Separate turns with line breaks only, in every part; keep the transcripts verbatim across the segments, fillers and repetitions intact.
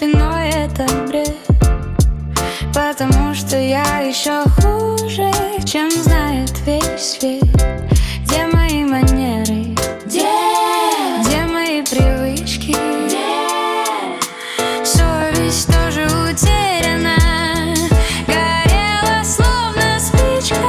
спиной, это бред. Потому что я еще хуже, чем знает весь свет. Где мои манеры? Где? Где мои привычки? Где? Совесть тоже утеряна, горела словно спичка.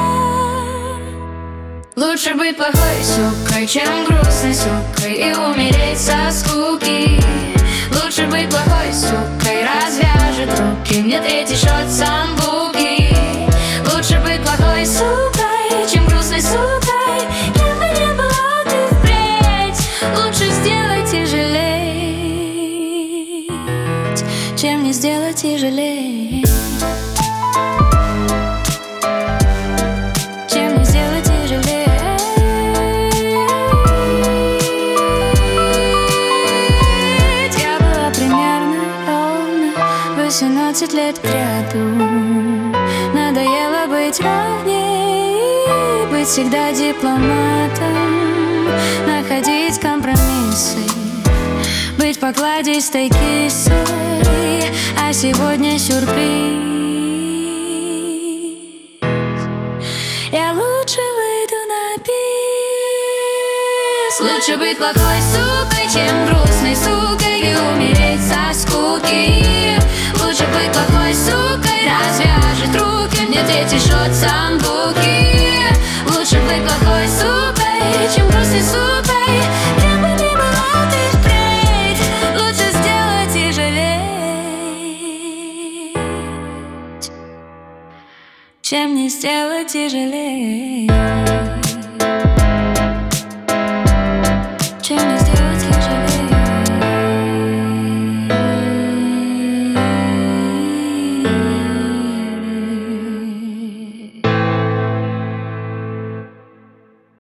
Лучше быть плохой сукой, чем грустной сукой, и умереть со скуки. Лучше быть плохой сукой, развяжет руки мне третий шот самбуки. Лучше быть плохой сукой, чем грустной сукой, кем бы ни была ты впредь. Лучше сделать и жалеть, чем не сделать и жалеть. Чем не сделать и жалеть. Я была примерно ровно восемнадцать лет кряду. Надоело быть ровней, быть всегда дипломатом, находить компромиссы, быть покладистой кисой. А сегодня сюрприз. Я лучше выйду на бис. Лучше быть плохой сукой, чем грустной сукой, и умереть со скуки. Лучше быть плохой сукой, развяжет руки мне третий шот самбуки. Лучше быть плохой сукой, чем грустной сукой, кем бы ни была ты впредь. Лучше сделать и жалеть, чем не сделать и жалеть.